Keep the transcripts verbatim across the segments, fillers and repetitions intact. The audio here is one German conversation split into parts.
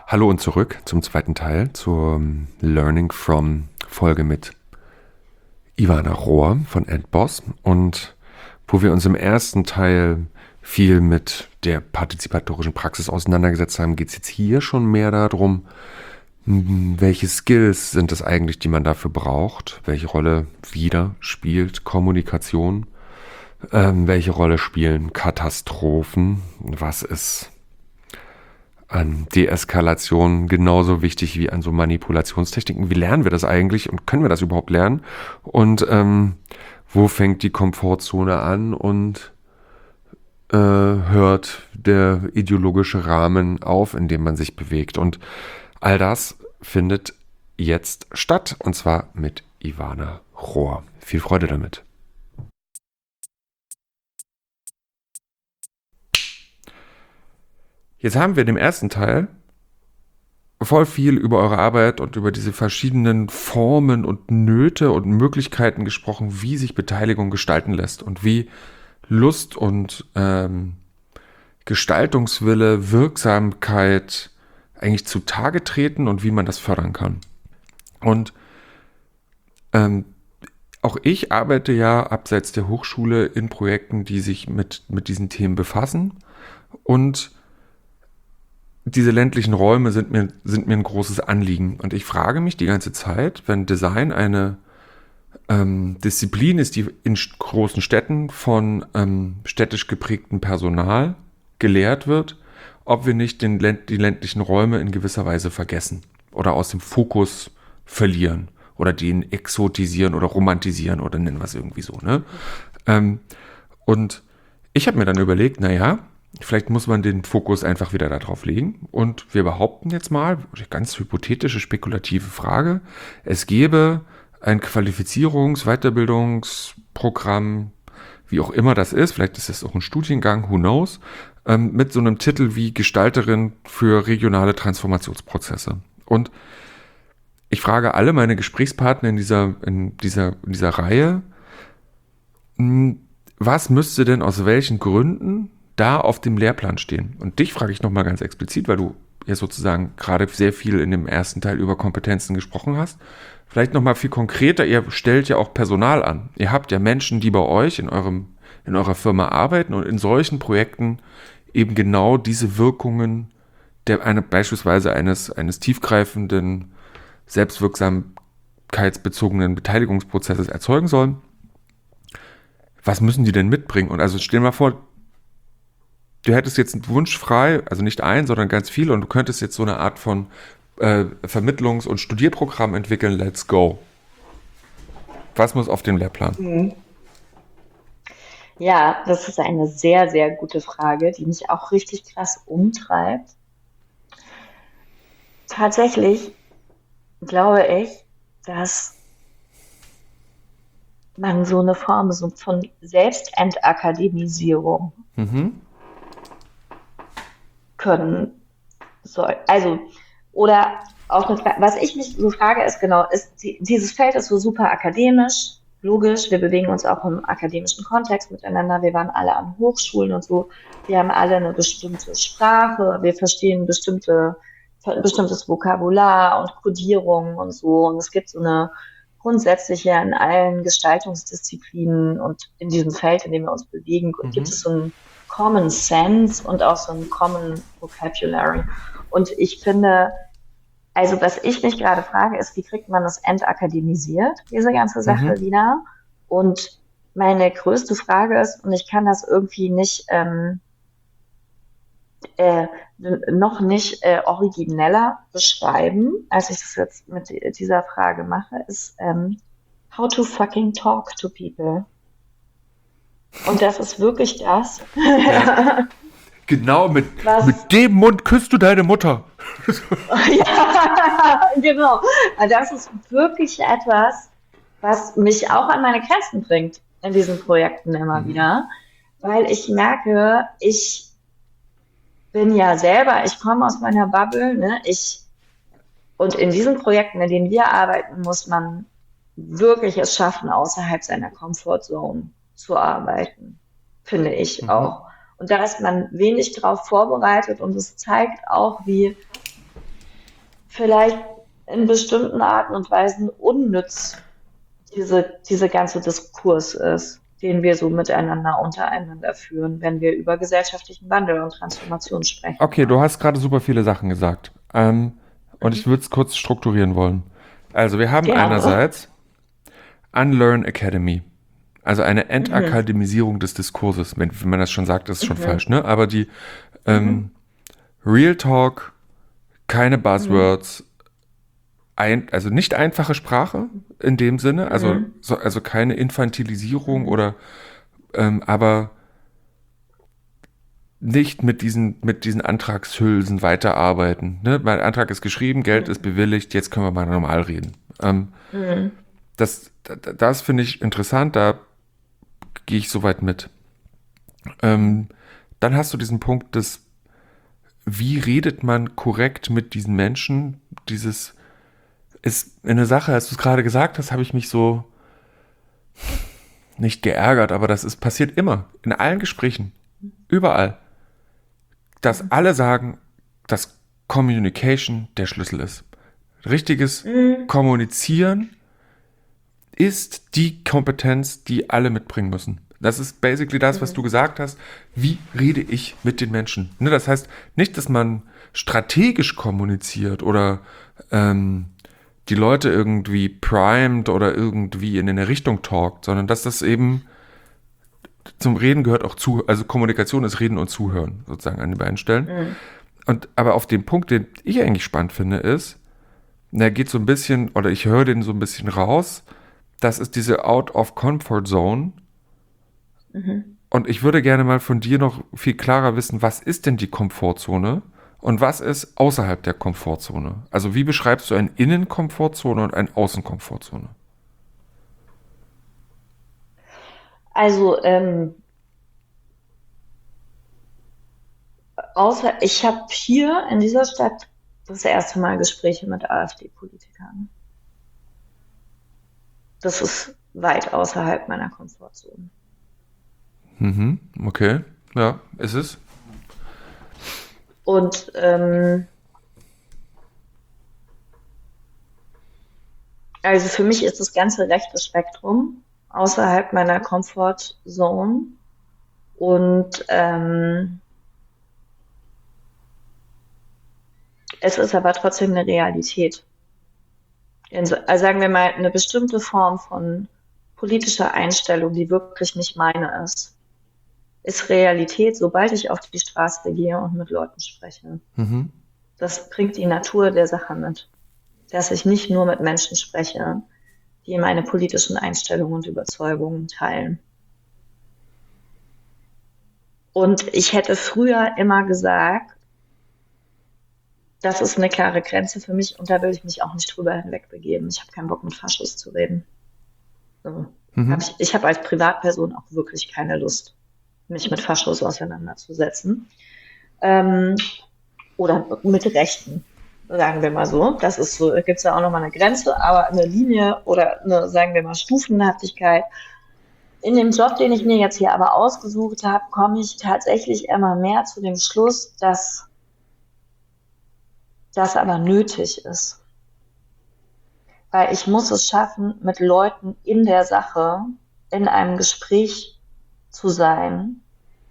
Hallo und zurück zum zweiten Teil, zur Learning from Folge mit Ivana Rohr von Endboss, und wo wir uns im ersten Teil viel mit der partizipatorischen Praxis auseinandergesetzt haben, geht es jetzt hier schon mehr darum, welche Skills sind es eigentlich, die man dafür braucht, welche Rolle wieder spielt Kommunikation, ähm, welche Rolle spielen Katastrophen, was ist an Deeskalation genauso wichtig wie an so Manipulationstechniken. Wie lernen wir das eigentlich und können wir das überhaupt lernen? Und ähm, wo fängt die Komfortzone an und äh, hört der ideologische Rahmen auf, in dem man sich bewegt? Und all das findet jetzt statt, und zwar mit Ivana Rohr. Viel Freude damit. Jetzt haben wir in dem ersten Teil voll viel über eure Arbeit und über diese verschiedenen Formen und Nöte und Möglichkeiten gesprochen, wie sich Beteiligung gestalten lässt und wie Lust und ähm, Gestaltungswille, Wirksamkeit eigentlich zutage treten und wie man das fördern kann. Und ähm, auch ich arbeite ja abseits der Hochschule in Projekten, die sich mit, mit diesen Themen befassen, und diese ländlichen Räume sind mir, sind mir ein großes Anliegen. Und ich frage mich die ganze Zeit, wenn Design eine ähm, Disziplin ist, die in großen Städten von ähm, städtisch geprägtem Personal gelehrt wird, ob wir nicht den, die ländlichen Räume in gewisser Weise vergessen oder aus dem Fokus verlieren oder den exotisieren oder romantisieren oder nennen wir es irgendwie so. Ne? Ähm, und ich habe mir dann überlegt, naja, vielleicht muss man den Fokus einfach wieder darauf legen, und wir behaupten jetzt mal, ganz hypothetische, spekulative Frage, es gäbe ein Qualifizierungs-, Weiterbildungsprogramm, wie auch immer das ist, vielleicht ist es auch ein Studiengang, who knows, ähm, mit so einem Titel wie Gestalterin für regionale Transformationsprozesse. Und ich frage alle meine Gesprächspartner in dieser, in dieser, in dieser Reihe, was müsste denn aus welchen Gründen da auf dem Lehrplan stehen? Und dich frage ich nochmal ganz explizit, weil du ja sozusagen gerade sehr viel in dem ersten Teil über Kompetenzen gesprochen hast. Vielleicht nochmal viel konkreter, ihr stellt ja auch Personal an. Ihr habt ja Menschen, die bei euch in eurem, in eurer Firma arbeiten und in solchen Projekten eben genau diese Wirkungen der eine, beispielsweise eines, eines tiefgreifenden, selbstwirksamkeitsbezogenen Beteiligungsprozesses erzeugen sollen. Was müssen die denn mitbringen? Und also stell dir mal vor, du hättest jetzt einen Wunsch frei, also nicht ein, sondern ganz viele, und du könntest jetzt so eine Art von äh, Vermittlungs- und Studierprogramm entwickeln. Let's go. Was muss auf dem Lehrplan? Mhm. Ja, das ist eine sehr, sehr gute Frage, die mich auch richtig krass umtreibt. Tatsächlich glaube ich, dass man so eine Form so von Selbstentakademisierung Mhm. können soll. Also, oder auch eine Frage, was ich mich so frage, ist genau, ist, die- dieses Feld ist so super akademisch, logisch, wir bewegen uns auch im akademischen Kontext miteinander, wir waren alle an Hochschulen und so, wir haben alle eine bestimmte Sprache, wir verstehen bestimmte, bestimmtes Vokabular und Kodierungen und so, und es gibt so eine grundsätzliche in allen Gestaltungsdisziplinen und in diesem Feld, in dem wir uns bewegen, gibt es Mhm. so ein Common Sense und auch so ein Common Vocabulary. Und ich finde, also was ich mich gerade frage, ist, wie kriegt man das entakademisiert, diese ganze Sache Mhm. wieder? Und meine größte Frage ist, und ich kann das irgendwie nicht, ähm, äh, noch nicht äh, origineller beschreiben, als ich das jetzt mit dieser Frage mache, ist, ähm, how to fucking talk to people. Und das ist wirklich das, Ja. Genau, mit, was mit dem Mund küsst du deine Mutter. ja, genau. Also das ist wirklich etwas, was mich auch an meine Grenzen bringt in diesen Projekten immer Mhm. wieder, weil ich merke, ich bin ja selber, ich komme aus meiner Bubble, ne? Ich, und in diesen Projekten, in denen wir arbeiten, muss man wirklich es schaffen, außerhalb seiner Comfortzone zu arbeiten, finde ich Mhm. auch. Und da ist man wenig drauf vorbereitet, und es zeigt auch, wie vielleicht in bestimmten Arten und Weisen unnütz diese, diese ganze Diskurs ist, den wir so miteinander, untereinander führen, wenn wir über gesellschaftlichen Wandel und Transformation sprechen. Okay, du hast gerade super viele Sachen gesagt. Ähm, und ich würde es kurz strukturieren wollen. Also wir haben Gerne. einerseits Unlearn Academy. Also eine Entakademisiierung des Diskurses. Wenn, wenn man das schon sagt, ist es schon Mhm. falsch, ne? Aber die ähm, Real Talk, keine Buzzwords, ein, also nicht einfache Sprache in dem Sinne, also, Mhm. so, also keine Infantilisierung oder ähm, aber nicht mit diesen, mit diesen Antragshülsen weiterarbeiten. Ne? Mein Antrag ist geschrieben, Geld ist bewilligt, jetzt können wir mal normal reden. Ähm, Mhm. das das, das finde ich interessant, da gehe ich soweit mit. Ähm, dann hast du diesen Punkt des, wie redet man korrekt mit diesen Menschen? Dieses ist eine Sache, als du es gerade gesagt hast, habe ich mich so nicht geärgert, aber das ist passiert immer, in allen Gesprächen, überall, dass alle sagen, dass Communication der Schlüssel ist. Richtiges Mhm. Kommunizieren ist die Kompetenz, die alle mitbringen müssen. Das ist basically das, was du gesagt hast. Wie rede ich mit den Menschen? Ne, das heißt nicht, dass man strategisch kommuniziert oder ähm, die Leute irgendwie primed oder irgendwie in eine Richtung talkt, sondern dass das eben zum Reden gehört auch zu, also Kommunikation ist Reden und Zuhören sozusagen an den beiden Stellen. Mhm. Und aber auf den Punkt, den ich eigentlich spannend finde, ist, der geht so ein bisschen, oder ich höre den so ein bisschen raus, das ist diese Out of Comfort Zone. Mhm. Und ich würde gerne mal von dir noch viel klarer wissen, was ist denn die Komfortzone und was ist außerhalb der Komfortzone? Also wie beschreibst du eine Innenkomfortzone und eine Außenkomfortzone? Also, ähm, außer ich habe hier in dieser Stadt das erste Mal Gespräche mit AfD-Politikern. Das ist weit außerhalb meiner Komfortzone. Mhm, okay, ja, ist es. Und ähm, also für mich ist das ganze rechte Spektrum außerhalb meiner Comfortzone. Und ähm, es ist aber trotzdem eine Realität. In, so- also sagen wir mal, eine bestimmte Form von politischer Einstellung, die wirklich nicht meine ist, ist Realität, sobald ich auf die Straße gehe und mit Leuten spreche. Mhm. Das bringt die Natur der Sache mit, dass ich nicht nur mit Menschen spreche, die meine politischen Einstellungen und Überzeugungen teilen. Und ich hätte früher immer gesagt, das ist eine klare Grenze für mich und da will ich mich auch nicht drüber hinwegbegeben. Ich habe keinen Bock, mit Faschos zu reden. So. Mhm. Hab ich ich habe als Privatperson auch wirklich keine Lust, mich mit Faschos auseinanderzusetzen. Ähm, oder mit Rechten, sagen wir mal so. Das ist so, gibt es ja auch nochmal eine Grenze, aber eine Linie oder eine, sagen wir mal, Stufenhaftigkeit. In dem Job, den ich mir jetzt hier aber ausgesucht habe, komme ich tatsächlich immer mehr zu dem Schluss, dass das aber nötig ist. Weil ich muss es schaffen, mit Leuten in der Sache in einem Gespräch zu sein,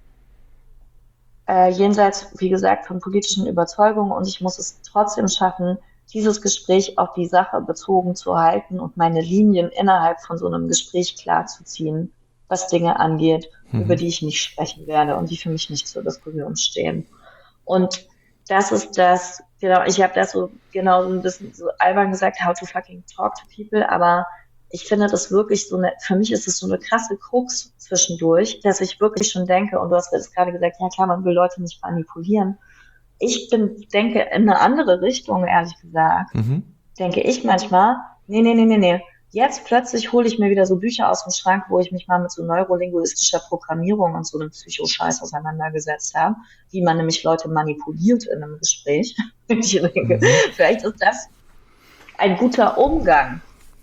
äh, jenseits, wie gesagt, von politischen Überzeugungen und ich muss es trotzdem schaffen, dieses Gespräch auf die Sache bezogen zu halten und meine Linien innerhalb von so einem Gespräch klar zu ziehen, was Dinge angeht, Mhm. über die ich nicht sprechen werde und die für mich nicht zur Diskussion stehen. Und das ist das, genau, ich habe das so genau so ein bisschen so albern gesagt, how to fucking talk to people, aber ich finde das wirklich so eine, für mich ist es so eine krasse Krux zwischendurch, dass ich wirklich schon denke, und du hast jetzt gerade gesagt, ja klar, man will Leute nicht manipulieren. Ich bin, denke in eine andere Richtung, ehrlich gesagt. Mhm. Denke ich manchmal, nee, nee, nee, nee, nee. Jetzt plötzlich hole ich mir wieder so Bücher aus dem Schrank, wo ich mich mal mit so neurolinguistischer Programmierung und so einem Psychoscheiß auseinandergesetzt habe, wie man nämlich Leute manipuliert in einem Gespräch. Ich denke, vielleicht ist das ein guter Umgang,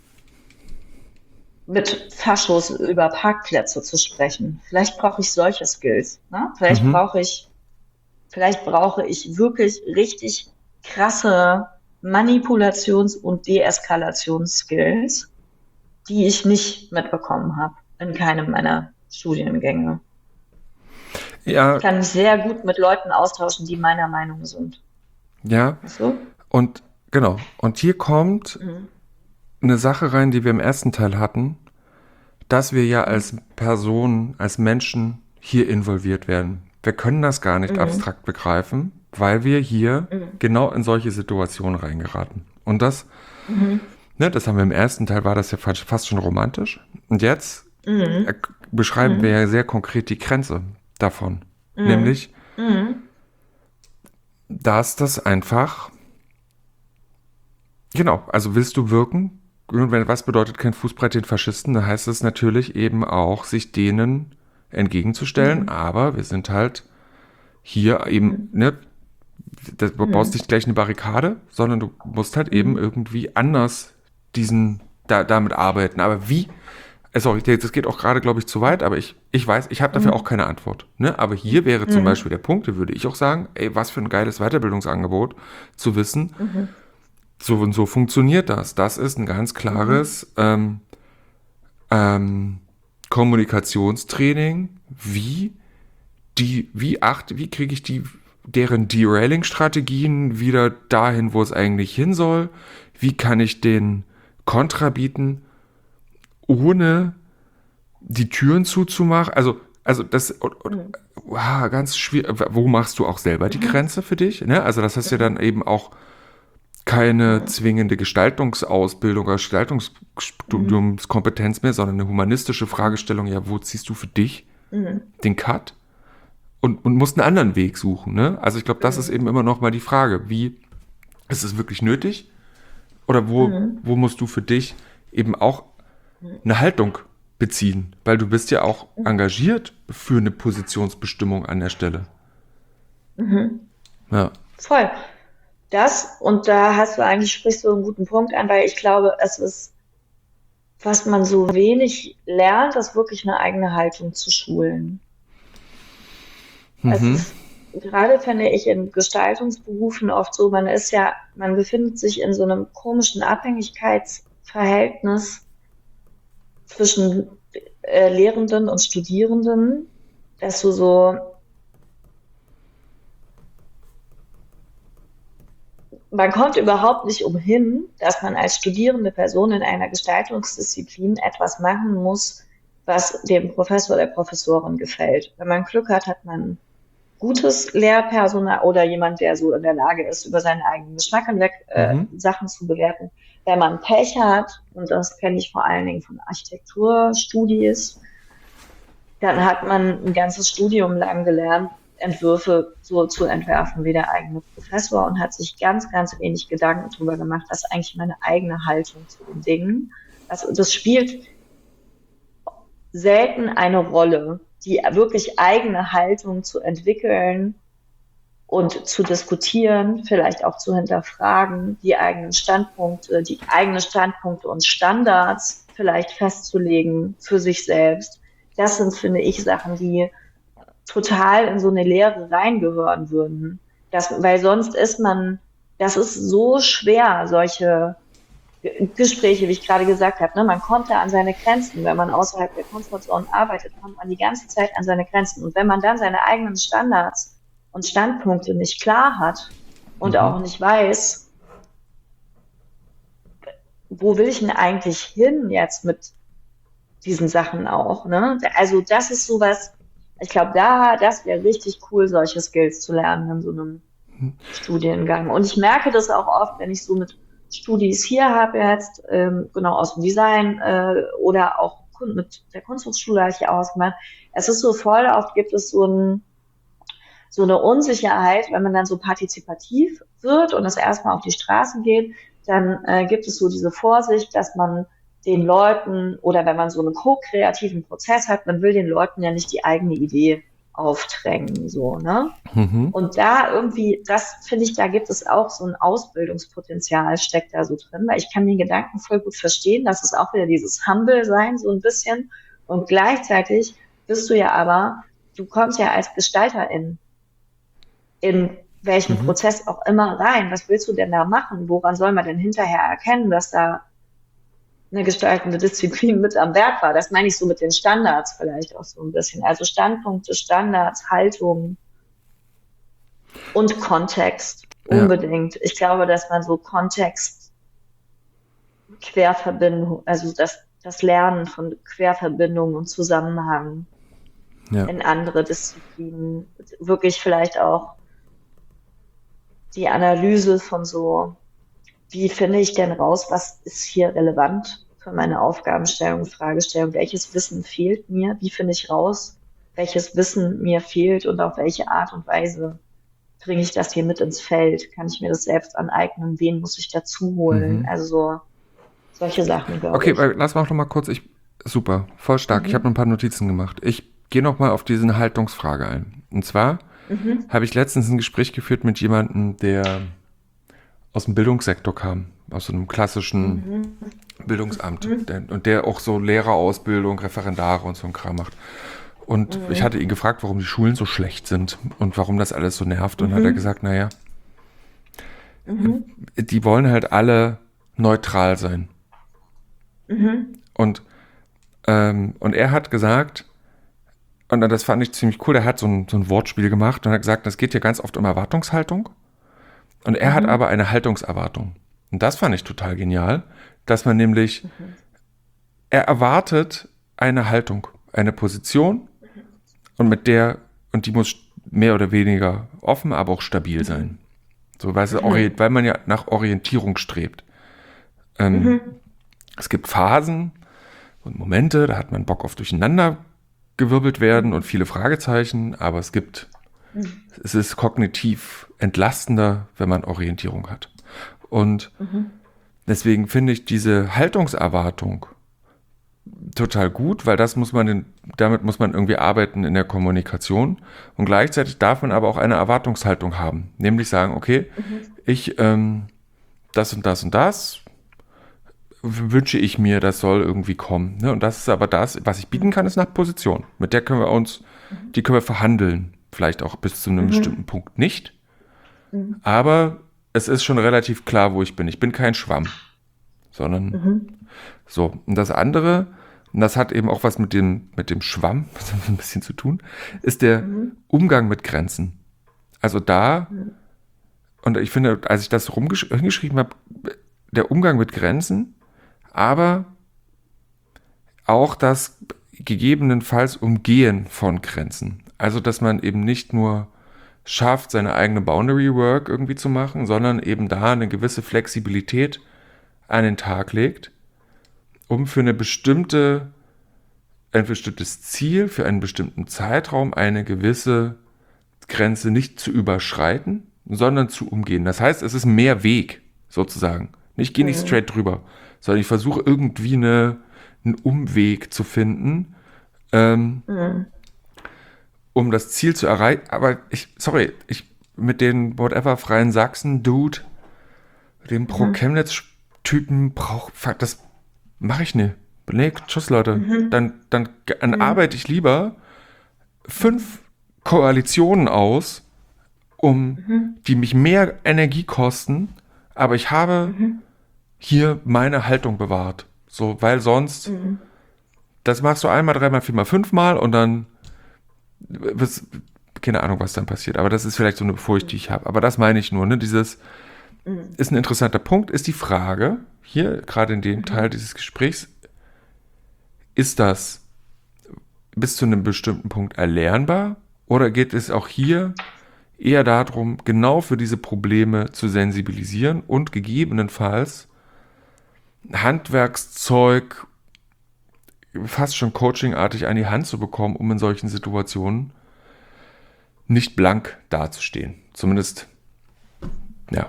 mit Faschos über Parkplätze zu sprechen. Vielleicht brauche ich solche Skills. Ne? Vielleicht Mhm. brauche ich, vielleicht brauche ich wirklich richtig krasse Manipulations- und Deeskalationsskills, die ich nicht mitbekommen habe in keinem meiner Studiengänge. Ja, Ich kann mich sehr gut mit Leuten austauschen, die meiner Meinung sind. ja. Weißt du? Und genau. Und hier kommt Mhm. eine Sache rein, die wir im ersten Teil hatten, dass wir ja als Personen, als Menschen hier involviert werden. Wir können das gar nicht Mhm. abstrakt begreifen, weil wir hier Mhm. genau in solche Situationen reingeraten. Und das, Mhm. ne, das haben wir im ersten Teil, war das ja fast fast schon romantisch. Und jetzt Mhm. äh, beschreiben wir Mhm. ja sehr konkret die Grenze davon. Mhm. Nämlich, Mhm. dass das einfach, genau, also willst du wirken? Und wenn, was bedeutet kein Fußbrett den Faschisten? Da heißt es natürlich eben auch, sich denen entgegenzustellen, Mhm. aber wir sind halt hier eben, Mhm. ne, du baust Mhm. nicht gleich eine Barrikade, sondern du musst halt eben Mhm. irgendwie anders diesen, da, damit arbeiten. Aber wie? Äh, Sorry, das geht auch gerade, glaube ich, zu weit, aber ich, ich weiß, ich habe dafür auch Mhm. keine Antwort. Ne? Aber hier wäre zum Beispiel Mhm. der Punkt, da würde ich auch sagen, ey, was für ein geiles Weiterbildungsangebot, zu wissen, Mhm. so und so funktioniert das. Das ist ein ganz Mhm. klares ähm, ähm, Kommunikationstraining. Wie die, wie acht, wie kriege ich die, deren Derailing-Strategien wieder dahin, wo es eigentlich hin soll? Wie kann ich den Kontra bieten, ohne die Türen zuzumachen? Also, also das, Mhm. wow, ganz schwierig. Wo machst du auch selber die Mhm. Grenze für dich? Ne? Also das heißt ja dann Mhm. eben auch keine Mhm. zwingende Gestaltungsausbildung oder Mhm. Gestaltungsstudiumskompetenz mehr, sondern eine humanistische Fragestellung, ja, wo ziehst du für dich Mhm. den Cut und, und musst einen anderen Weg suchen. Ne? Also ich glaube, das ist Mhm. eben immer noch mal die Frage, wie ist es wirklich nötig oder wo, Mhm. wo musst du für dich eben auch eine Haltung beziehen, weil du bist ja auch Mhm. engagiert für eine Positionsbestimmung an der Stelle. Mhm. Ja. Voll. Das, und da hast du eigentlich, sprichst du einen guten Punkt an, weil ich glaube, es ist, was man so wenig lernt, ist wirklich eine eigene Haltung zu schulen. Es Mhm. ist gerade, finde ich, in Gestaltungsberufen oft so, man ist ja, man befindet sich in so einem komischen Abhängigkeitsverhältnis zwischen äh, Lehrenden und Studierenden, dass du so, man kommt überhaupt nicht umhin, dass man als studierende Person in einer Gestaltungsdisziplin etwas machen muss, was dem Professor oder der Professorin gefällt. Wenn man Glück hat, hat man gutes Lehrpersonal oder jemand, der so in der Lage ist, über seinen eigenen Geschmack hinweg äh, Mhm. Sachen zu bewerten. Wenn man Pech hat, und das kenne ich vor allen Dingen von Architekturstudis, dann hat man ein ganzes Studium lang gelernt, Entwürfe so zu entwerfen wie der eigene Professor und hat sich ganz, ganz wenig Gedanken darüber gemacht, was ist eigentlich meine eigene Haltung zu den Dingen. Also das spielt selten eine Rolle, die wirklich eigene Haltung zu entwickeln und zu diskutieren, vielleicht auch zu hinterfragen, die eigenen Standpunkte, die eigenen Standpunkte und Standards vielleicht festzulegen für sich selbst. Das sind, finde ich, Sachen, die total in so eine Lehre reingehören würden. Das, weil sonst ist man, das ist so schwer, solche Gespräche, wie ich gerade gesagt habe. Ne? Man kommt da an seine Grenzen. Wenn man außerhalb der Komfortzone arbeitet, kommt man die ganze Zeit an seine Grenzen. Und wenn man dann seine eigenen Standards und Standpunkte nicht klar hat und Mhm. auch nicht weiß, wo will ich denn eigentlich hin jetzt mit diesen Sachen auch, ne? Also das ist sowas, ich glaube, da, das wäre richtig cool, solche Skills zu lernen in so einem Studiengang. Und ich merke das auch oft, wenn ich so mit Studis hier habe jetzt, ähm, genau aus dem Design äh, oder auch mit der Kunsthochschule habe ich ja ausgemacht. Es ist so voll, oft gibt es so, ein, so eine Unsicherheit, wenn man dann so partizipativ wird und das erstmal auf die Straße geht, dann äh, gibt es so diese Vorsicht, dass man den Leuten oder wenn man so einen ko-kreativen Prozess hat, man will den Leuten ja nicht die eigene Idee aufdrängen, so, ne? Mhm. Und da irgendwie, das finde ich, da gibt es auch so ein Ausbildungspotenzial, steckt da so drin, weil ich kann den Gedanken voll gut verstehen, das ist auch wieder dieses Humble-Sein so ein bisschen. Und gleichzeitig bist du ja aber, du kommst ja als Gestalterin in welchen Mhm. Prozess auch immer rein. Was willst du denn da machen? Woran soll man denn hinterher erkennen, dass da eine gestaltende Disziplin mit am Werk war? Das meine ich so mit den Standards vielleicht auch so ein bisschen. Also Standpunkte, Standards, Haltung und Kontext Ja, unbedingt. Ich glaube, dass man so Kontext, Querverbindung, also das, das Lernen von Querverbindungen und Zusammenhang ja. in andere Disziplinen, wirklich vielleicht auch die Analyse von so, wie finde ich denn raus, was ist hier relevant für meine Aufgabenstellung, Fragestellung, welches Wissen fehlt mir, wie finde ich raus, welches Wissen mir fehlt und auf welche Art und Weise bringe ich das hier mit ins Feld, kann ich mir das selbst aneignen, wen muss ich dazu holen, Mhm. also so solche Sachen, glaube Okay, ich. weil- lass mal noch mal kurz. Ich, super, voll stark. Ich habe Mhm. noch ein paar Notizen gemacht. Ich gehe noch mal auf diese Haltungsfrage ein. Und zwar Mhm. habe ich letztens ein Gespräch geführt mit jemandem, der aus dem Bildungssektor kam, aus so einem klassischen Mhm. Bildungsamt Mhm. der, und der auch so Lehrerausbildung, Referendare und so ein Kram macht. Und ich Mhm. hatte ihn gefragt, warum die Schulen so schlecht sind und warum das alles so nervt. Und hat er Mhm. gesagt, naja, Mhm. die wollen halt alle neutral sein. Mhm. Und, ähm, und er hat gesagt, und das fand ich ziemlich cool, er hat so ein, so ein Wortspiel gemacht und hat gesagt, es geht hier ganz oft um Erwartungshaltung. Und er hat aber Mhm. eine Haltungserwartung. Und das fand ich total genial, dass man nämlich, Mhm. er erwartet eine Haltung, eine Position und mit der, und die muss mehr oder weniger offen, aber auch stabil sein. Mhm. So, weil, es, Mhm. weil man ja nach Orientierung strebt. Ähm, Mhm. es gibt Phasen und Momente, da hat man Bock auf durcheinander gewirbelt werden und viele Fragezeichen, aber es gibt, Mhm. es ist kognitiv entlastender, wenn man Orientierung hat. Und Mhm. deswegen finde ich diese Haltungserwartung total gut, weil das muss man, in, damit muss man irgendwie arbeiten in der Kommunikation und gleichzeitig darf man aber auch eine Erwartungshaltung haben, nämlich sagen, okay, Mhm. ich ähm, das und das und das wünsche ich mir, das soll irgendwie kommen. Ne? Und das ist aber das, was ich bieten kann, ist nach Position. Mit der können wir uns, Mhm. die können wir verhandeln. Vielleicht auch bis zu einem bestimmten Mhm. Punkt nicht. Mhm. Aber es ist schon relativ klar, wo ich bin. Ich bin kein Schwamm, sondern Mhm. so. Und das andere, und das hat eben auch was mit dem, mit dem Schwamm ein bisschen zu tun, ist der Mhm. Umgang mit Grenzen. Also da, Mhm. und ich finde, als ich das rumgesch- hingeschrieben habe, der Umgang mit Grenzen, aber auch das gegebenenfalls Umgehen von Grenzen. Also, dass man eben nicht nur schafft, seine eigene Boundary Work irgendwie zu machen, sondern eben da eine gewisse Flexibilität an den Tag legt, um für eine bestimmte, ein bestimmtes Ziel, für einen bestimmten Zeitraum eine gewisse Grenze nicht zu überschreiten, sondern zu umgehen. Das heißt, es ist mehr Weg, sozusagen. Ich gehe nicht Mhm. straight drüber, sondern ich versuche irgendwie eine, einen Umweg zu finden, ähm, Mhm. um das Ziel zu erreichen. Aber ich, sorry, ich mit den whatever freien Sachsen, Dude, dem pro Mhm. Chemnitz-Typen brauch, fuck, das mache ich nicht. Nee, tschüss Leute. Mhm. Dann, dann, dann Mhm. arbeite ich lieber Mhm. fünf Koalitionen aus, um Mhm. die mich mehr Energie kosten, aber ich habe Mhm. hier meine Haltung bewahrt. So, weil sonst, Mhm. das machst du einmal, dreimal, viermal, fünfmal und dann wirst, keine Ahnung, was dann passiert. Aber das ist vielleicht so eine Furcht, die ich habe. Aber das meine ich nur, ne? Dieses Mhm. ist ein interessanter Punkt, ist die Frage, hier, gerade in dem Teil Mhm. dieses Gesprächs, ist das bis zu einem bestimmten Punkt erlernbar oder geht es auch hier eher darum, genau für diese Probleme zu sensibilisieren und gegebenenfalls Handwerkszeug fast schon coachingartig an die Hand zu bekommen, um in solchen Situationen nicht blank dazustehen. Zumindest, ja.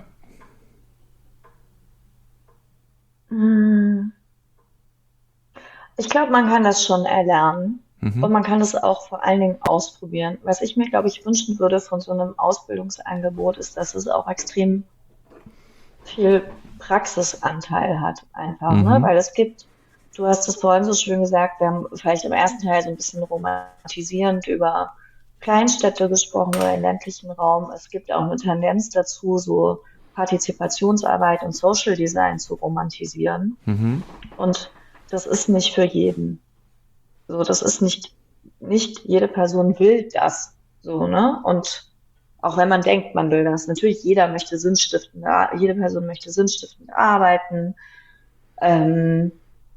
Mhm. Ich glaube, man kann das schon erlernen und Mhm. man kann das auch vor allen Dingen ausprobieren. Was ich mir, glaube ich, wünschen würde von so einem Ausbildungsangebot, ist, dass es auch extrem viel Praxisanteil hat, einfach, ne? Mhm. Weil es gibt, du hast es vorhin so schön gesagt, wir haben vielleicht im ersten Teil so ein bisschen romantisierend über Kleinstädte gesprochen oder im ländlichen Raum. Es gibt auch eine Tendenz dazu, so Partizipationsarbeit und Social Design zu romantisieren. Mhm. Und das ist nicht für jeden. So, das ist nicht, nicht jede Person will das. So, ne? Und auch wenn man denkt, man will das. Natürlich, jeder möchte sinnstiftend, ar- jede Person möchte sinnstiftend arbeiten. Ähm,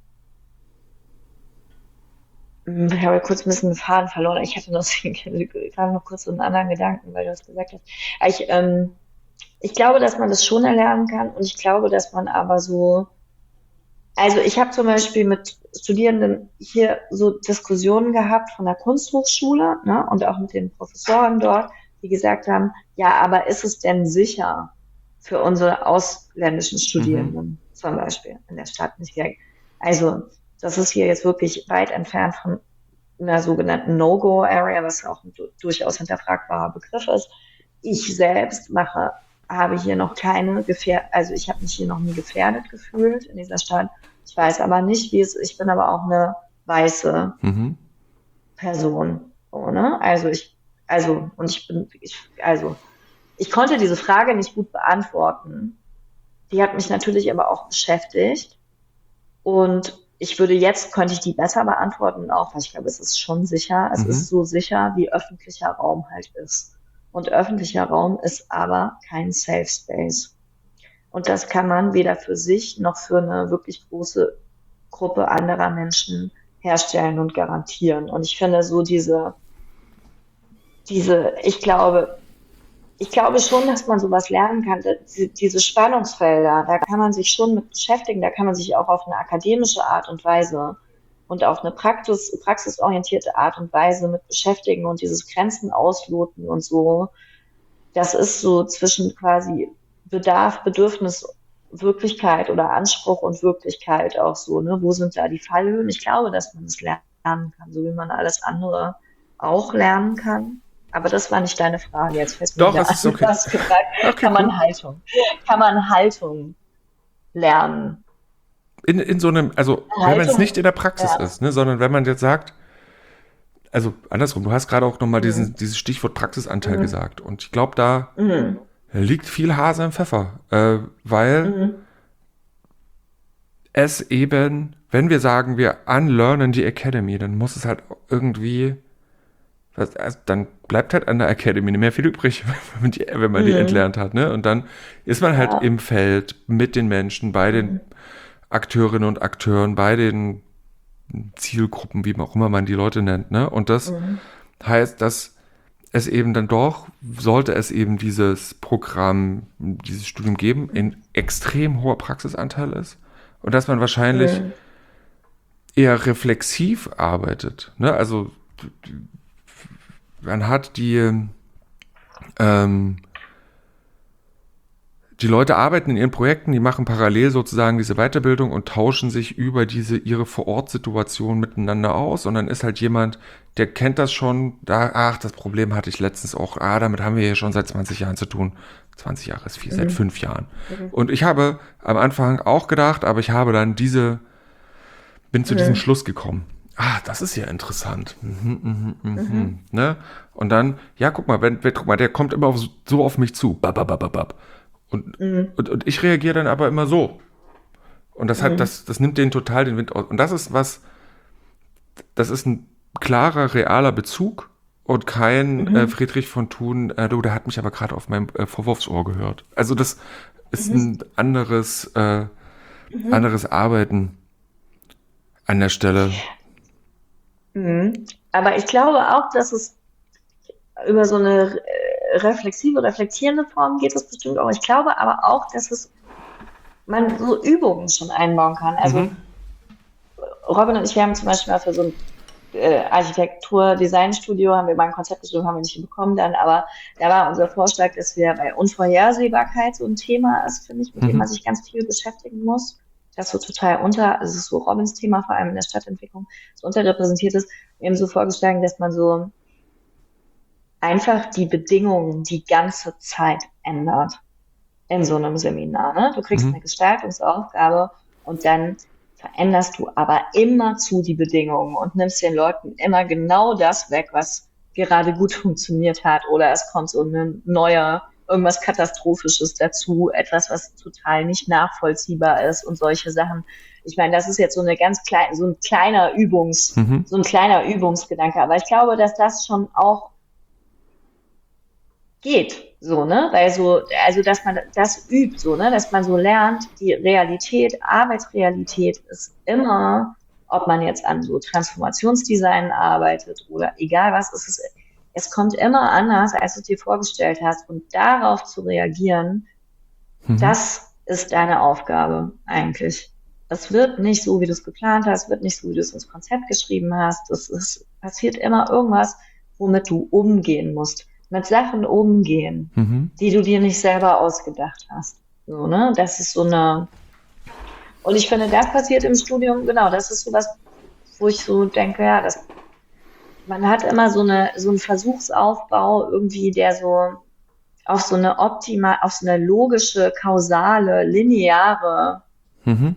ich habe kurz ein bisschen den Faden verloren. Ich hatte noch gerade noch kurz so einen anderen Gedanken, weil du das gesagt hast. Aber Ich, ähm, ich glaube, dass man das schon erlernen kann und ich glaube, dass man aber so, also ich habe zum Beispiel mit Studierenden hier so Diskussionen gehabt von der Kunsthochschule, ne, und auch mit den Professoren dort, die gesagt haben, ja, aber ist es denn sicher für unsere ausländischen Mhm. Studierenden zum Beispiel in der Stadt nicht direkt? Also das ist hier jetzt wirklich weit entfernt von einer sogenannten No-Go-Area, was auch ein du durchaus hinterfragbarer Begriff ist. Ich selbst mache, habe hier noch keine Gefähr, also ich habe mich hier noch nie gefährdet gefühlt in dieser Stadt. Ich weiß aber nicht, wie es, ich bin aber auch eine weiße Mhm. Person, so, ne? Also ich, also, und ich bin, ich, also, ich konnte diese Frage nicht gut beantworten. Die hat mich natürlich aber auch beschäftigt. Und ich würde jetzt, könnte ich die besser beantworten, auch, weil ich glaube, es ist schon sicher. Es Mhm. ist so sicher, wie öffentlicher Raum halt ist. Und öffentlicher Raum ist aber kein Safe Space. Und das kann man weder für sich noch für eine wirklich große Gruppe anderer Menschen herstellen und garantieren. Und ich finde so diese, diese, ich glaube, ich glaube schon, dass man sowas lernen kann. Diese, diese Spannungsfelder, da kann man sich schon mit beschäftigen, da kann man sich auch auf eine akademische Art und Weise und auf eine Praxis, praxisorientierte Art und Weise mit beschäftigen und dieses Grenzen ausloten und so. Das ist so zwischen quasi Bedarf, Bedürfnis, Wirklichkeit oder Anspruch und Wirklichkeit auch so, ne? Wo sind da die Fallhöhen? Ich glaube, dass man es lernen kann, so wie man alles andere auch lernen kann. Aber das war nicht deine Frage. Jetzt fällt mir Doch, wieder es an. ist Du okay. hast gefragt, Okay, kann cool. man Haltung, kann man Haltung lernen? In, in so einem, also wenn man es nicht Haltung, in der Praxis ja. ist, ne, sondern wenn man jetzt sagt, also andersrum, du hast gerade auch nochmal diesen, Mhm. dieses Stichwort Praxisanteil Mhm. gesagt. Und ich glaube, da Mhm. liegt viel Hase im Pfeffer, äh, weil Mhm. es eben, wenn wir sagen, wir unlearnen die Academy, dann muss es halt irgendwie, was- also dann bleibt halt an der Academy nicht mehr viel übrig, wenn man die, wenn man die Mhm. entlernt hat. Ne? Und dann ist man halt Ja. im Feld mit den Menschen, bei den Mhm. Akteurinnen und Akteuren, bei den Zielgruppen, wie auch immer man die Leute nennt. Ne? Und das Mhm. heißt, dass es eben dann doch, sollte es eben dieses Programm, dieses Studium geben, ein extrem hoher Praxisanteil ist und dass man wahrscheinlich Mhm. eher reflexiv arbeitet. Ne? Also man hat die, ähm, die Leute arbeiten in ihren Projekten, die machen parallel sozusagen diese Weiterbildung und tauschen sich über diese ihre Vor-Ort-Situation miteinander aus. Und dann ist halt jemand, der kennt das schon, da, ach, das Problem hatte ich letztens auch, ah, damit haben wir hier schon seit zwanzig Jahren zu tun. zwanzig Jahre ist viel, seit Mhm. fünf Jahren. Mhm. Und ich habe am Anfang auch gedacht, aber ich habe dann diese, bin zu diesem Mhm. Schluss gekommen. Ah, das ist ja interessant. Mhm, mhm, mhm, mhm. Mhm. Ne? Und dann, ja, guck mal, wenn, wenn, guck mal, der kommt immer auf, so auf mich zu. Bababababab. Und, Mhm. und, und ich reagiere dann aber immer so. Und das hat, Mhm. das, das nimmt den total den Wind aus. Und das ist was, das ist ein klarer, realer Bezug und kein äh, Mhm. Friedrich von Thun, äh, du, der hat mich aber gerade auf meinem äh, Vorwurfsohr gehört. Also das ist Mhm. ein anderes, äh, Mhm. anderes Arbeiten an der Stelle. Mhm. Aber ich glaube auch, dass es über so eine äh, reflexive, reflektierende Form geht es bestimmt auch. Ich glaube aber auch, dass es man so Übungen schon einbauen kann. Also Mhm. Robin und ich, wir haben zum Beispiel mal für so ein äh, Architektur-Design-Studio, haben wir mal ein Konzept geschrieben, haben wir nicht bekommen dann, aber da war unser Vorschlag, dass wir bei Unvorhersehbarkeit so ein Thema ist, finde ich, mit dem man Mhm. sich ganz viel beschäftigen muss. Das so total unter, also es ist so Robins Thema, vor allem in der Stadtentwicklung, so unterrepräsentiert ist. Wir haben so vorgeschlagen, dass man so einfach die Bedingungen die ganze Zeit ändert in so einem Seminar. Ne? Du kriegst Mhm. eine Gestaltungsaufgabe und dann veränderst du aber immerzu die Bedingungen und nimmst den Leuten immer genau das weg, was gerade gut funktioniert hat oder es kommt so eine neue, irgendwas Katastrophisches dazu, etwas, was total nicht nachvollziehbar ist und solche Sachen. Ich meine, das ist jetzt so eine ganz kleine, so ein kleiner Übungs, Mhm. so ein kleiner Übungsgedanke, aber ich glaube, dass das schon auch geht, so, ne? Weil so, also dass man das übt, so, ne? Dass man so lernt, die Realität, Arbeitsrealität ist immer, ob man jetzt an so Transformationsdesign arbeitet oder egal was, es ist, es kommt immer anders, als du es dir vorgestellt hast. Und darauf zu reagieren, Mhm. das ist deine Aufgabe eigentlich. Das wird nicht so, wie du es geplant hast, wird nicht so, wie du es ins Konzept geschrieben hast. Es ist, passiert immer irgendwas, womit du umgehen musst. Mit Sachen umgehen, Mhm. die du dir nicht selber ausgedacht hast. So, ne? Das ist so eine, und ich finde, das passiert im Studium, genau, das ist so was, wo ich so denke, ja, das, man hat immer so eine, so einen Versuchsaufbau irgendwie, der so auf so eine optimal, auf so eine logische, kausale, lineare Mhm.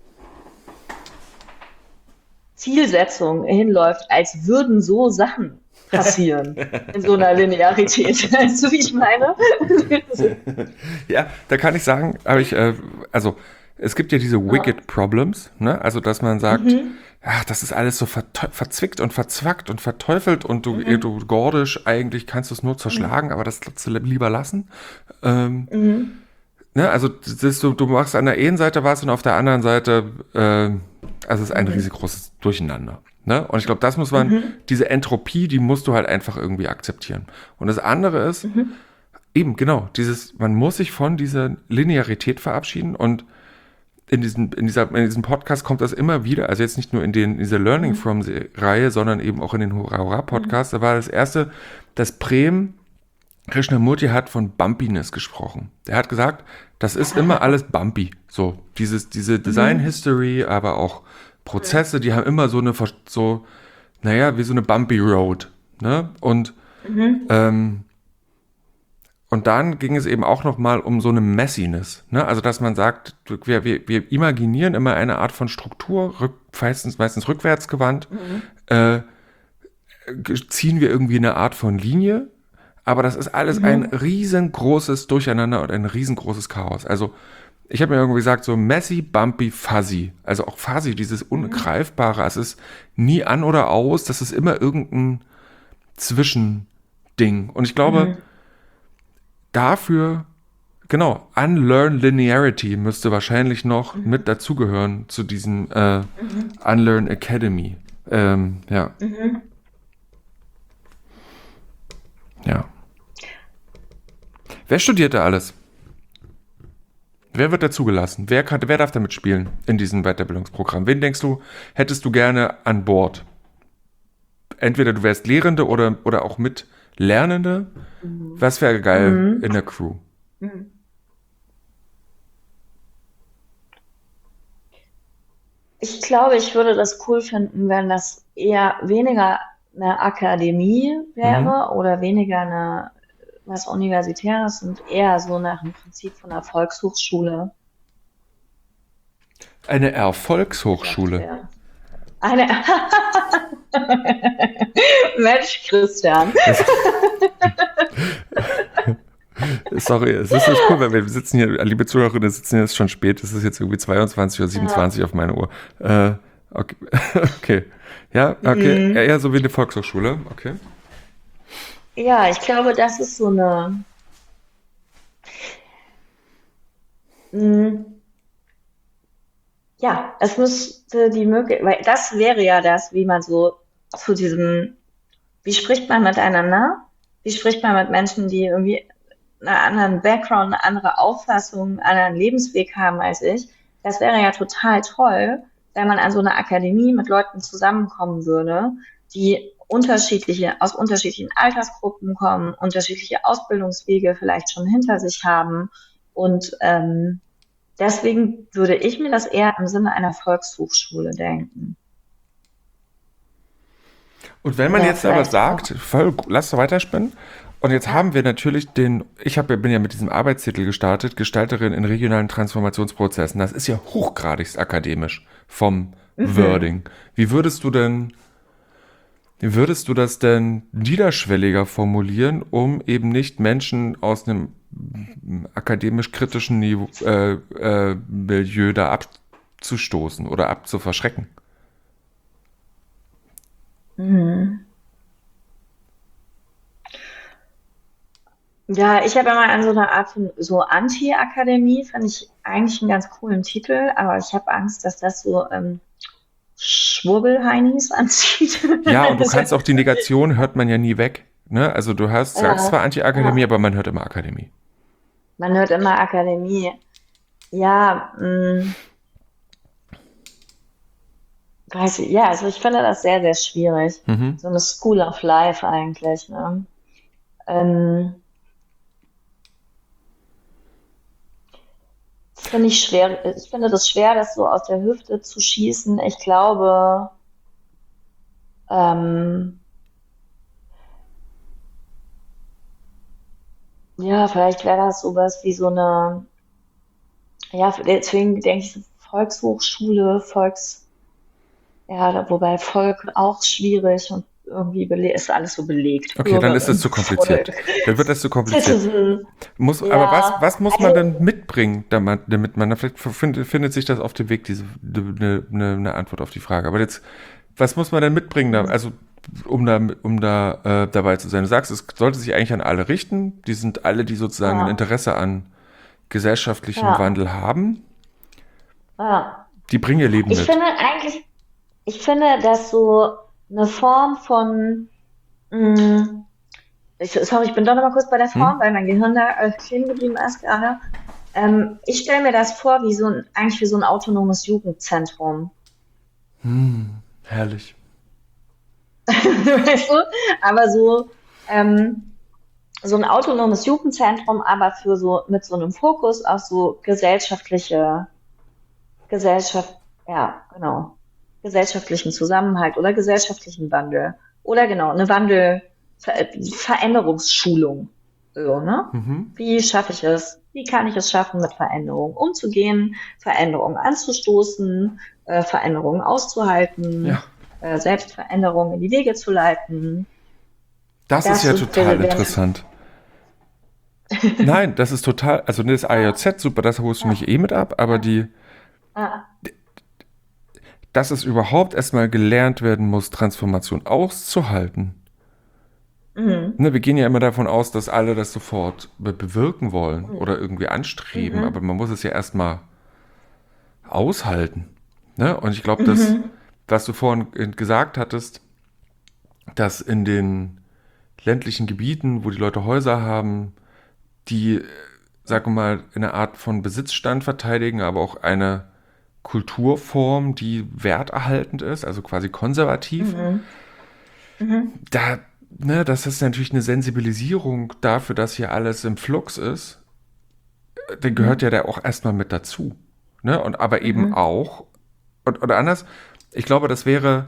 Zielsetzung hinläuft, als würden so Sachen passieren in so einer Linearität. Weißt du, wie ich meine? Ja, da kann ich sagen, habe ich, äh, also es gibt ja diese Wicked Problems, ne? Also dass man sagt, Mhm. ach, das ist alles so verteu- verzwickt und verzwackt und verteufelt und du, Mhm. du gordisch, eigentlich kannst du es nur zerschlagen, aber das sollst du lieber lassen. Ähm, Mhm. ne? Also das ist, du, du machst an der einen Seite was und auf der anderen Seite, äh, also es ist ein Mhm. riesengroßes Durcheinander. Ne? Und ich glaube, das muss man, Mhm. diese Entropie, die musst du halt einfach irgendwie akzeptieren. Und das andere ist, Mhm. eben, genau, dieses, man muss sich von dieser Linearität verabschieden und in diesem, in dieser, in diesem Podcast kommt das immer wieder, also jetzt nicht nur in, den, in dieser Learning Mhm. from Reihe, sondern eben auch in den Hurra Hurra Podcast. Da war das erste, dass Prem Krishnamurti hat von Bumpiness gesprochen. Der hat gesagt, das ist immer alles bumpy. So, dieses, diese Design Mhm. History, aber auch Prozesse, die haben immer so eine, so, naja, wie so eine bumpy Road. Ne? Und Mhm. ähm, Und dann ging es eben auch nochmal um so eine Messiness. Ne? Also, dass man sagt, wir, wir, wir imaginieren immer eine Art von Struktur, rück, meistens, meistens rückwärts gewandt, Mhm. äh, ziehen wir irgendwie eine Art von Linie, aber das ist alles ein Mhm. riesengroßes Durcheinander und ein riesengroßes Chaos. Also, ich habe mir irgendwie gesagt, so messy, bumpy, fuzzy. Also auch fuzzy, dieses Mhm. Ungreifbare. Es ist nie an oder aus, das ist immer irgendein Zwischending. Und ich glaube, Mhm. dafür, genau, Unlearn Linearity müsste wahrscheinlich noch Mhm. mit dazugehören zu diesem äh, Mhm. Unlearn Academy. Ähm, ja, Mhm. ja. Wer studiert da alles? Wer wird da zugelassen? Wer, kann, wer darf da mitspielen in diesem Weiterbildungsprogramm? Wen denkst du, hättest du gerne an Bord? Entweder du wärst Lehrende oder, oder auch mit Lernende. Mhm. Was wäre geil Mhm. in der Crew? Mhm. Ich glaube, ich würde das cool finden, wenn das eher weniger eine Akademie Mhm. wäre oder weniger eine was Universitäres und eher so nach dem Prinzip von einer Volkshochschule Eine gedacht Erfolgshochschule. wäre. Eine Mensch, Christian. Das, sorry, es ist nicht cool, weil wir sitzen hier, liebe Zuhörerinnen, wir sitzen jetzt schon spät, es ist jetzt irgendwie zweiundzwanzig Uhr Ja. siebenundzwanzig auf meine Uhr. Äh, okay. okay. Ja, okay, Mhm. eher so wie eine Volkshochschule, okay. Ja, ich glaube, das ist so eine. Mh, ja, es müsste die Möglichkeit, weil das wäre ja das, wie man so zu diesem, wie spricht man miteinander? Wie spricht man mit Menschen, die irgendwie einen anderen Background, eine andere Auffassung, einen anderen Lebensweg haben als ich? Das wäre ja total toll, wenn man an so einer Akademie mit Leuten zusammenkommen würde, die unterschiedliche, aus unterschiedlichen Altersgruppen kommen, unterschiedliche Ausbildungswege vielleicht schon hinter sich haben und ähm, deswegen würde ich mir das eher im Sinne einer Volkshochschule denken. Und wenn man Oder jetzt aber vielleicht auch, sagt, voll, lass doch weiterspinnen. Und jetzt ja. haben wir natürlich den, ich hab, bin ja mit diesem Arbeitstitel gestartet, Gestalterin in regionalen Transformationsprozessen. Das ist ja hochgradigst akademisch vom Mhm. Wording. Wie würdest du denn Wie würdest du das denn niederschwelliger formulieren, um eben nicht Menschen aus einem akademisch-kritischen Niveau, äh, äh, Milieu da abzustoßen oder abzuverschrecken? Mhm. Ja, ich habe immer an so eine Art von so Anti-Akademie, fand ich eigentlich einen ganz coolen Titel, aber ich habe Angst, dass das so ähm, Schwurbelheinis anzieht. Ja, und du Also, kannst auch die Negation, hört man ja nie weg. Ne? Also du hast, sagst ja, zwar Anti-Akademie, ja, aber man hört immer Akademie. man hört immer Akademie. Ja, mh, weiß ich, ja, also ich finde das sehr, sehr schwierig. Mhm. So eine School of Life eigentlich, ne? Ähm, Das finde ich schwer. Ich finde das schwer, das so aus der Hüfte zu schießen. Ich glaube, ähm, ja, vielleicht wäre das sowas wie so eine, ja, deswegen denke ich so Volkshochschule, Volks, ja, da- wobei Volk auch schwierig und irgendwie bele ist alles so belegt. Okay, dann ist das Bürgerin, zu Volk, kompliziert. Dann wird das zu kompliziert. Citizen. Muss, aber was, Ja, was muss man also, denn mitbringen, damit, damit man, vielleicht findet, findet sich das auf dem Weg, diese, eine, eine, eine Antwort auf die Frage. Aber jetzt, was muss man denn mitbringen, da, also, um da, um da äh, dabei zu sein? Du sagst, es sollte sich eigentlich an alle richten. Die sind alle, die sozusagen ein ja, Interesse an gesellschaftlichem ja, Wandel haben. ja. Die bringen ihr Leben Ich mit. finde eigentlich, ich finde, dass so eine Form von Mm, Ich, sorry, ich bin doch noch mal kurz bei der Hm? Form, weil mein Gehirn da äh, kleben geblieben ist gerade. Ähm, ich stelle mir das vor wie so ein, eigentlich wie so ein autonomes Jugendzentrum. Herrlich. Weißt du? Aber so, ähm, so ein autonomes Jugendzentrum, aber für so, mit so einem Fokus auf so gesellschaftliche, Gesellschaft, ja, genau, gesellschaftlichen Zusammenhalt oder gesellschaftlichen Wandel. Oder genau, eine Wandel, Ver Veränderungsschulung. So, ne? Mhm. Wie schaffe ich es? Wie kann ich es schaffen, mit Veränderungen umzugehen, Veränderungen anzustoßen, äh, Veränderungen Ja, auszuhalten, äh, Selbstveränderungen in die Wege zu leiten? das ist Das ja ist, wäre, total wäre, interessant. Nein, das ist total, also das A J Z, super, das holst du ja, mich eh mit ab, aber ja, die, ja, dass es überhaupt erstmal gelernt werden muss, Transformation auszuhalten. mhm, Ne, wir gehen ja immer davon aus, dass alle das sofort be bewirken wollen mhm, oder irgendwie anstreben, aber mhm, man muss es ja erstmal aushalten. Ne? Und ich glaube, dass, mhm, was du vorhin gesagt hattest, dass in den ländlichen Gebieten, wo die Leute Häuser haben, die, sagen wir mal, eine Art von Besitzstand verteidigen, aber auch eine Kulturform, die werterhaltend ist, also quasi konservativ. mhm, mhm, Da, ne, das ist natürlich eine Sensibilisierung dafür, dass hier alles im Flux ist. Der gehört ja mhm, da auch erstmal mit dazu. Ne? Und aber eben mhm, auch, und, oder anders, ich glaube, das wäre,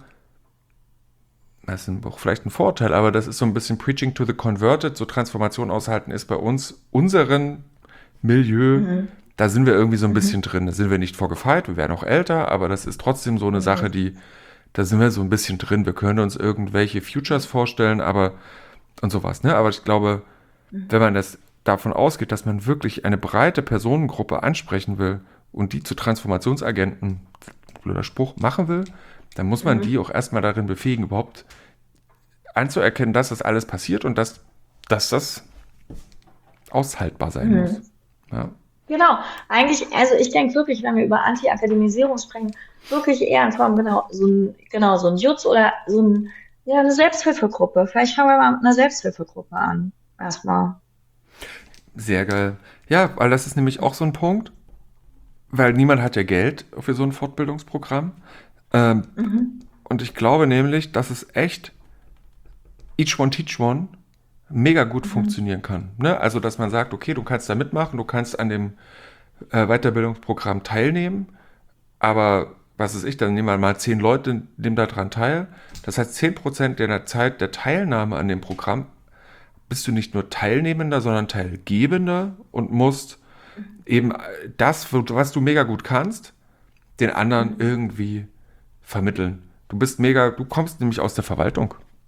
das ist auch vielleicht ein Vorteil, aber das ist so ein bisschen Preaching to the Converted, so Transformation aushalten ist bei uns, unseren Milieu, mhm, da sind wir irgendwie so ein mhm, bisschen drin. Da sind wir nicht vorgefeit, wir werden auch älter, aber das ist trotzdem so eine Sache, mhm, die, da sind wir so ein bisschen drin. Wir können uns irgendwelche Futures vorstellen, aber und sowas, ne? Aber ich glaube, wenn mhm, man das davon ausgeht, dass man wirklich eine breite Personengruppe ansprechen will und die zu Transformationsagenten, blöder Spruch, machen will, dann muss man die mhm, auch erstmal darin befähigen, überhaupt anzuerkennen, dass das alles passiert und dass, dass das aushaltbar sein muss. mhm. Ja. Genau, eigentlich, also ich denke wirklich, wenn wir über Anti-Akademisierung sprechen, wirklich eher in Form genau so ein, genau so ein Jutz oder so ein, ja, eine Selbsthilfegruppe. Vielleicht fangen wir mal mit einer Selbsthilfegruppe an. Erstmal. Sehr geil. Ja, weil das ist nämlich auch so ein Punkt, weil niemand hat ja Geld für so ein Fortbildungsprogramm. Ähm, Mhm. und ich glaube nämlich, dass es echt each one teach one mega gut Mhm. funktionieren kann. Ne? Also, dass man sagt, okay, du kannst da mitmachen, du kannst an dem äh, Weiterbildungsprogramm teilnehmen, aber was ist ich, dann nehmen wir mal zehn Leute, nehmen daran teil. Das heißt, zehn Prozent der Zeit der Teilnahme an dem Programm bist du nicht nur Teilnehmender, sondern Teilgebender und musst eben das, was du mega gut kannst, den anderen Mhm. irgendwie vermitteln. Du bist mega, du kommst nämlich aus der Verwaltung.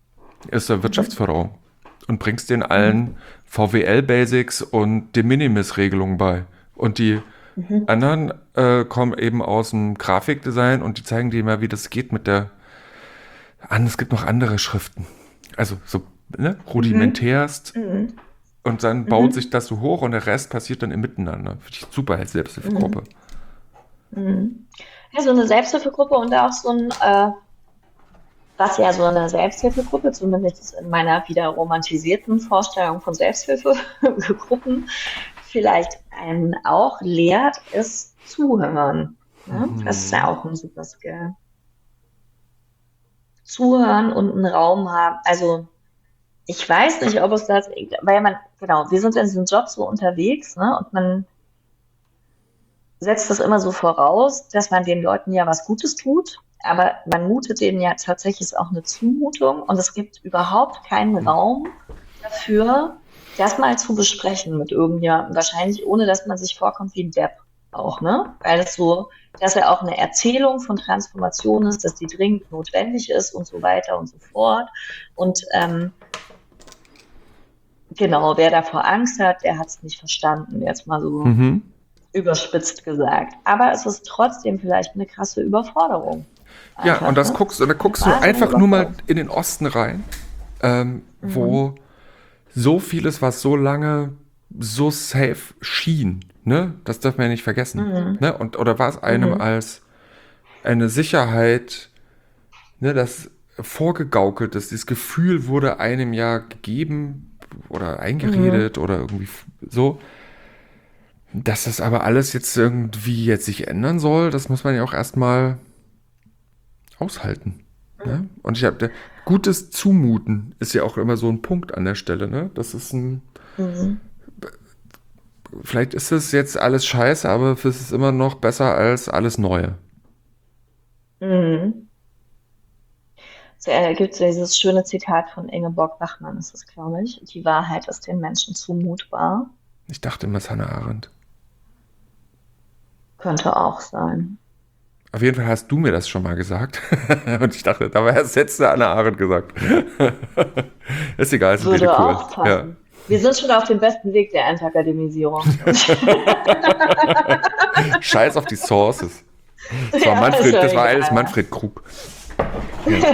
ist der Wirtschaftsförderung und bringst den allen V W L-Basics und De Minimis-Regelungen bei. Und die Mhm. anderen äh, kommen eben aus dem Grafikdesign und die zeigen dir mal, wie das geht mit der. An, es gibt noch andere Schriften. Also so ne, Mhm. rudimentärst Mhm. und dann baut sich Mhm. das so hoch und der Rest passiert dann im Miteinander. Finde ich super als Selbsthilfegruppe. Mhm. Mhm. Ja, so eine Selbsthilfegruppe und auch so ein, äh, was ja so eine Selbsthilfegruppe, zumindest in meiner wieder romantisierten Vorstellung von Selbsthilfegruppen, vielleicht einen auch lehrt, ist Zuhören. Ne? Das ist ja Mhm. auch ein super Skill. Zuhören und einen Raum haben. Also ich weiß nicht, ob es das, weil man, genau, wir sind in diesem Job so unterwegs, ne? Und man setzt das immer so voraus, dass man den Leuten ja was Gutes tut, aber man mutet denen ja tatsächlich ist auch eine Zumutung und es gibt überhaupt keinen Raum dafür, das mal zu besprechen mit irgendjemandem, wahrscheinlich ohne, dass man sich vorkommt wie ein Depp auch, ne? Weil es so, dass ja auch eine Erzählung von Transformation ist, dass die dringend notwendig ist und so weiter und so fort. Und ähm, genau, wer davor Angst hat, der hat es nicht verstanden, jetzt mal so Mhm. überspitzt gesagt. Aber es ist trotzdem vielleicht eine krasse Überforderung. Ja, und Einfach, das ne? guckst, da Eine guckst du wahnsinnige einfach nur mal Überforderung. in den Osten rein, ähm, Mhm. wo so vieles, was so lange so safe schien, ne? Das darf man ja nicht vergessen. Mhm. Ne? Und, oder war es einem Mhm. als eine Sicherheit, ne, das vorgegaukelt ist, dieses Gefühl wurde einem ja gegeben oder Mhm. eingeredet oder irgendwie f- so, dass das aber alles jetzt irgendwie jetzt sich ändern soll, das muss man ja auch erstmal aushalten. Ne? Und ich habe gutes Zumuten ist ja auch immer so ein Punkt an der Stelle, ne? Das ist ein, Mhm. vielleicht ist es jetzt alles scheiße, aber es ist immer noch besser als alles Neue. Mhm. So, äh, gibt es dieses schöne Zitat von Ingeborg Bachmann, ist das, glaube ich. Die Wahrheit ist den Menschen zumutbar. Ich dachte immer, es ist Hannah Arendt. Könnte auch sein. Auf jeden Fall hast du mir das schon mal gesagt. Und ich dachte, dabei hast du jetzt Hannah Arendt gesagt. Ist egal, ist Würde cool. auch Ja. passen. Wir sind schon auf dem besten Weg der Entakademisierung. Scheiß auf die Sources. Das war Ja, ist Manfred, ja das war alles egal. Manfred Krug. Ja.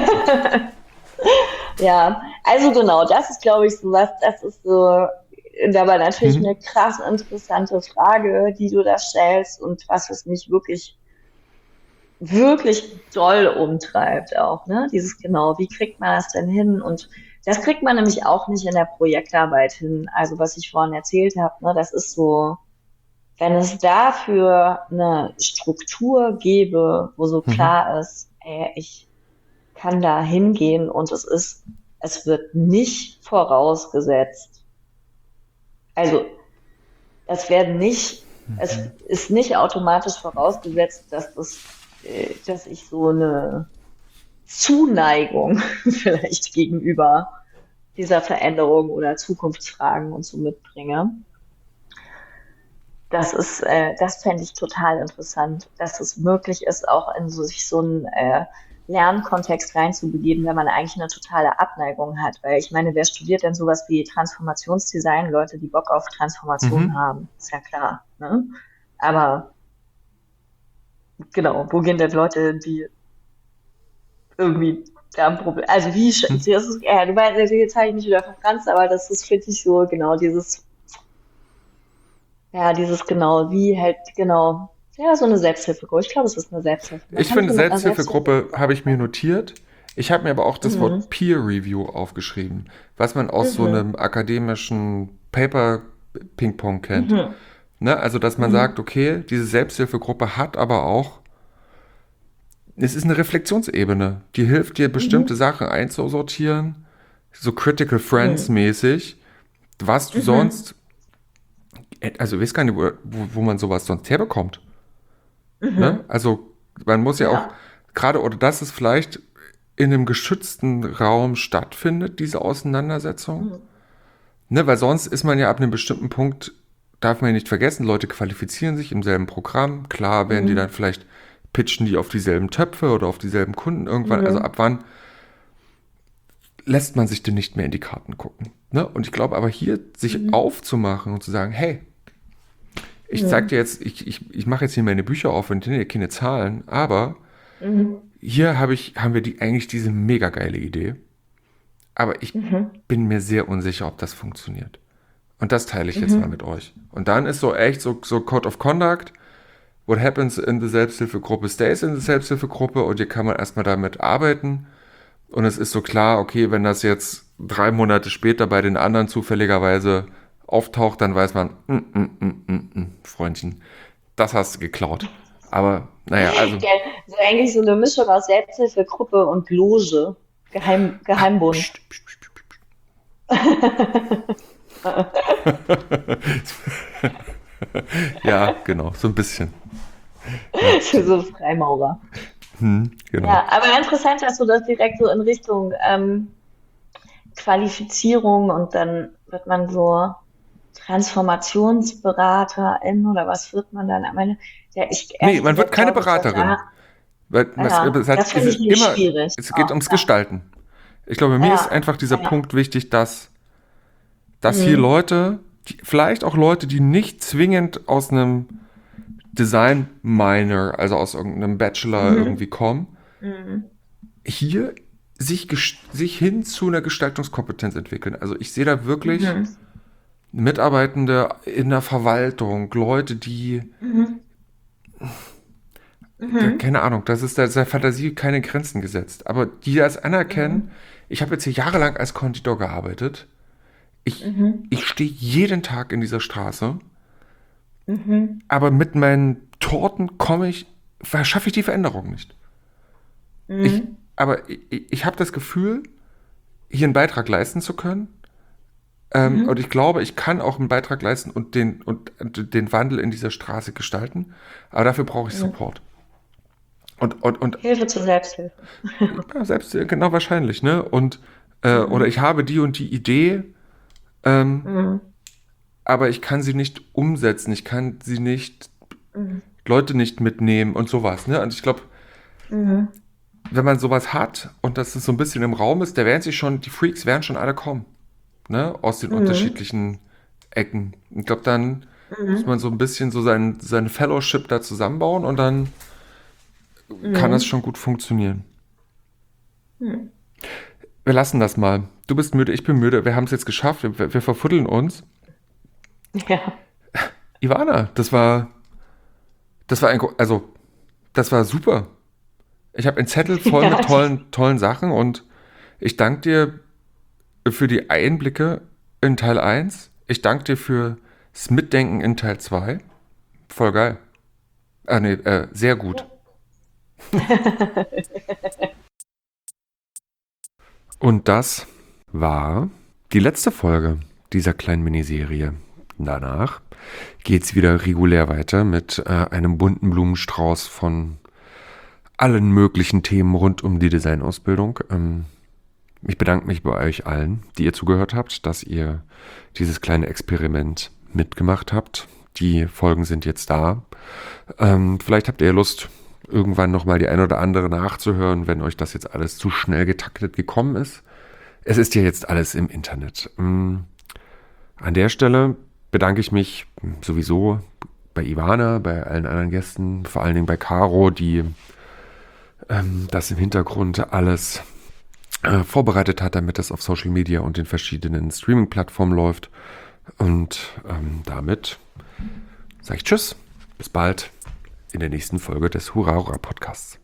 Ja, also genau, das ist, glaube ich, so was, das ist so, dabei natürlich Mhm. eine krass interessante Frage, die du da stellst und was es mich wirklich, wirklich doll umtreibt auch, ne? Dieses genau, wie kriegt man das denn hin? Und das kriegt man nämlich auch nicht in der Projektarbeit hin. Also was ich vorhin erzählt habe, ne, das ist so, wenn es dafür eine Struktur gäbe, wo so Mhm. klar ist, ey, ich kann da hingehen und es ist, es wird nicht vorausgesetzt. Also es werden nicht, es ist nicht automatisch vorausgesetzt, dass das, äh, dass ich so eine Zuneigung vielleicht gegenüber dieser Veränderung oder Zukunftsfragen und so mitbringe. Das ist, äh, das fände ich total interessant, dass es möglich ist, auch in so, sich so einen äh, Lernkontext reinzubegeben, wenn man eigentlich eine totale Abneigung hat. Weil ich meine, wer studiert denn sowas wie Transformationsdesign? Leute, die Bock auf Transformation Mhm. haben. Ist ja klar. Ne? Aber genau, wo gehen denn Leute, die irgendwie da ein Problem, also wie, sch- Mhm. das ist, ja, du weißt, also jetzt habe ich mich wieder verfranst, aber das ist, finde ich, so genau dieses, ja, dieses genau, wie halt, genau, ja, so eine Selbsthilfegruppe. Ich glaube, es ist eine Selbsthilfe. Man Ich kann finde, so mit einer Selbsthilfegruppe Selbsthilfegruppe habe ich mir anfangen. notiert. Ich habe mir aber auch das Mhm. Wort Peer Review aufgeschrieben, was man aus so Mhm. einem akademischen Paper-Ping-Pong kennt. Mhm. Ne? Also, dass man sagt, Mhm. okay, diese Selbsthilfegruppe hat aber auch, es ist eine Reflexionsebene, die hilft dir, bestimmte Mhm. Sachen einzusortieren, so Critical Friends Mhm. mäßig, was du Mhm. sonst, also ich weiß gar nicht, wo, wo, wo man sowas sonst herbekommt. Ne? Mhm. Also man muss ja auch, Ja. gerade, oder dass es vielleicht in einem geschützten Raum stattfindet, diese Auseinandersetzung. Mhm. Ne? Weil sonst ist man ja ab einem bestimmten Punkt, darf man ja nicht vergessen, Leute qualifizieren sich im selben Programm. Klar werden die dann Mhm. vielleicht, pitchen die auf dieselben Töpfe oder auf dieselben Kunden irgendwann. Also Mhm. ab wann lässt man sich denn nicht mehr in die Karten gucken. Ne? Und ich glaube aber hier, sich mhm. aufzumachen und zu sagen, hey, ich zeig dir jetzt, ich, ich, ich mache jetzt hier meine Bücher auf und nenne dir keine Zahlen, aber mhm. hier hab ich, haben wir die, eigentlich diese mega geile Idee. Aber ich mhm. bin mir sehr unsicher, ob das funktioniert. Und das teile ich mhm. jetzt mal mit euch. Und dann ist so echt so, so Code of Conduct, what happens in the Selbsthilfegruppe stays in the Selbsthilfegruppe, und hier kann man erstmal damit arbeiten. Und es ist so klar, okay, wenn das jetzt drei Monate später bei den anderen zufälligerweise auftaucht, dann weiß man, mm, mm, mm, mm, mm, Freundchen, das hast du geklaut. Aber naja, also. Ja, so eigentlich so eine Mischung aus Selbsthilfegruppe und Loge. Geheim, Geheimbund. Psst, psst, psst, psst, psst. Ja, genau, so ein bisschen. Ja. So Freimaurer. Hm, genau. Ja, aber interessant, dass du das direkt so in Richtung ähm, Qualifizierung, und dann wird man so Transformationsberaterin oder was wird man dann am Ende? Ja, ich, nee, man wird keine Beraterin. Da, Weil, ja, das, das finde ich immer, schwierig. Es geht oh, ums ja. Gestalten. Ich glaube, mir ja. ist einfach dieser ja. Punkt wichtig, dass, dass mhm. hier Leute, die, vielleicht auch Leute, die nicht zwingend aus einem Design Minor, also aus irgendeinem Bachelor mhm. irgendwie kommen, mhm. hier sich, sich hin zu einer Gestaltungskompetenz entwickeln. Also ich sehe da wirklich mhm. Mitarbeitende in der Verwaltung, Leute, die mhm. Mhm. keine Ahnung, das ist der, der Fantasie keine Grenzen gesetzt. Aber die das anerkennen, mhm. ich habe jetzt hier jahrelang als Konditor gearbeitet. Ich, mhm. ich stehe jeden Tag in dieser Straße. Mhm. Aber mit meinen Torten komme ich, schaffe ich die Veränderung nicht. Mhm. Ich, aber ich, ich habe das Gefühl, hier einen Beitrag leisten zu können. Ähm, mhm. Und ich glaube, ich kann auch einen Beitrag leisten und den, und, und den Wandel in dieser Straße gestalten. Aber dafür brauche ich mhm. Support. Und, und, und, Hilfe zur Selbsthilfe. Ja, selbst, genau, wahrscheinlich, ne? Und, äh, mhm. oder ich habe die und die Idee, ähm, mhm. aber ich kann sie nicht umsetzen, ich kann sie nicht, mhm. Leute nicht mitnehmen und sowas, ne? Und ich glaube, mhm. wenn man sowas hat und das ist so ein bisschen im Raum ist, da werden sich schon, die Freaks werden schon alle kommen, ne? Aus den mhm. unterschiedlichen Ecken. Ich glaube, dann mhm. muss man so ein bisschen so sein, seine Fellowship da zusammenbauen und dann kann mhm. das schon gut funktionieren. Mhm. Wir lassen das mal. Du bist müde, ich bin müde. Wir haben es jetzt geschafft. Wir, wir verfuddeln uns. Ja. Ivana, das war, das war ein, also, das war super. Ich habe einen Zettel voll ja. mit tollen, tollen Sachen und ich danke dir für die Einblicke in Teil eins. Ich danke dir fürs Mitdenken in Teil zwei. Voll geil. Ah, nee, äh, sehr gut. Und das war die letzte Folge dieser kleinen Miniserie. Danach geht's wieder regulär weiter mit äh, einem bunten Blumenstrauß von allen möglichen Themen rund um die Designausbildung. Ähm, ich bedanke mich bei euch allen, die ihr zugehört habt, dass ihr dieses kleine Experiment mitgemacht habt. Die Folgen sind jetzt da. Ähm, vielleicht habt ihr Lust, irgendwann nochmal die ein oder andere nachzuhören, wenn euch das jetzt alles zu schnell getaktet gekommen ist. Es ist ja jetzt alles im Internet. An der Stelle bedanke ich mich sowieso bei Ivana, bei allen anderen Gästen, vor allen Dingen bei Caro, die ähm, das im Hintergrund alles äh, vorbereitet hat, damit das auf Social Media und den verschiedenen Streaming-Plattformen läuft. Und ähm, damit sage ich Tschüss, bis bald in der nächsten Folge des Hurra Hurra Podcasts.